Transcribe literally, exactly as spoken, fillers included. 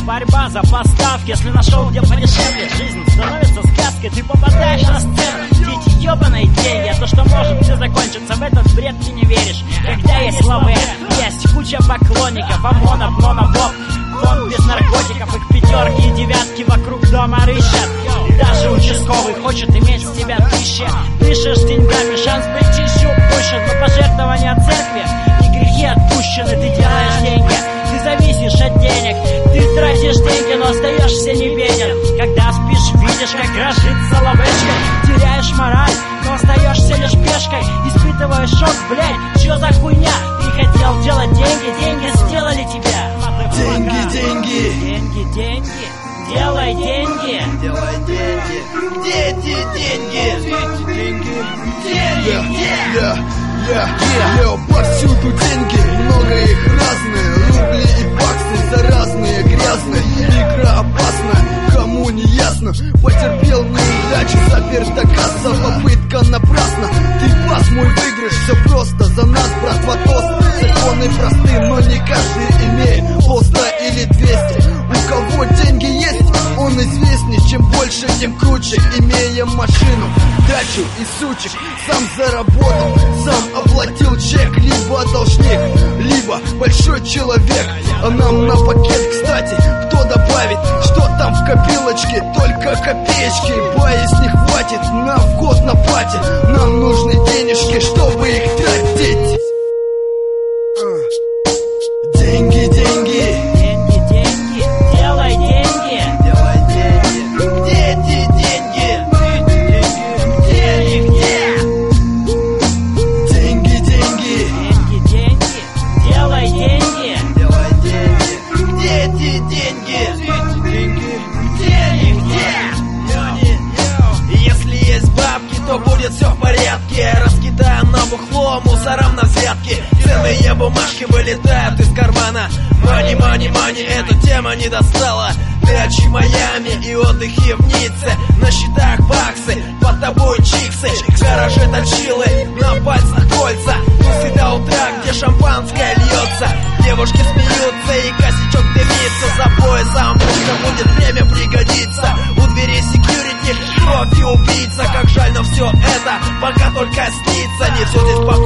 борьба за поставки. Если нашел где подешевле, жизнь становится сказкой. Ты попадаешь на сцену, дети ебаные деньги. А то, что может все закончиться, в этот бред ты не веришь. Когда есть лавы, есть куча поклонников, ОМОНов, монобоб, фонд без наркотиков. Их пятерки и девятки вокруг дома рыщат. Даже участковый хочет иметь с тебя тысячи. Дышишь деньгами, шанс быть чищу упущен. Но пожертвования от церкви и грехи отпущены. Ты делаешь деньги, ты зависишь от денег. Ты тратишь деньги, но остаешься не беден. Когда спишь, видишь, как разжится ловечка. Теряешь мораль, но остаешься лишь пешкой. Испытываешь шок, блядь, чё за хуйня? Ты хотел делать деньги, деньги сделали тебя. Деньги, деньги, деньги, деньги. Делай деньги. Делай деньги. Где эти деньги? Где деньги? Деньги. Я, я, я, я, повсюду деньги. Много их разные. Рубли и баксы заразные, грязные. Игра опасна, кому не ясно. Потерпел неудачу, заперта касса. Попытка напрасна. Ты пас, мой выигрыш, все просто. За нас, братва, тост. Законы просты, но не каждый имеет полста или двести. У кого деньги есть, он известней. Чем больше, тем круче. Имея машину, дачу и сучек, сам заработал, сам оплатил чек. Либо должник, либо большой человек. А нам на пакет, кстати, кто добавит? Что там в копилочке? Только копеечки. Боясь не хватит на вход на пати. Нам нужны денежки, чтобы их тратить. Деньги, деньги. Все в порядке, раскидаем на бухло, мусорам на взятки. Ценные бумажки вылетают из кармана. Мани, мани, мани, эта тема не достала. Дачи Майами и отдыхи в Ницце. На счетах баксы, под тобой чиксы. В гараже точилы, на пальцах кольца. Тусы до утра, где шампанское льется. Девушки смеются и косячок дымится. За поясом мужа будет время пригодиться. У двери секьюрити, профи убийца. Как жаль, но все это пока только снится. Не все здесь похоже.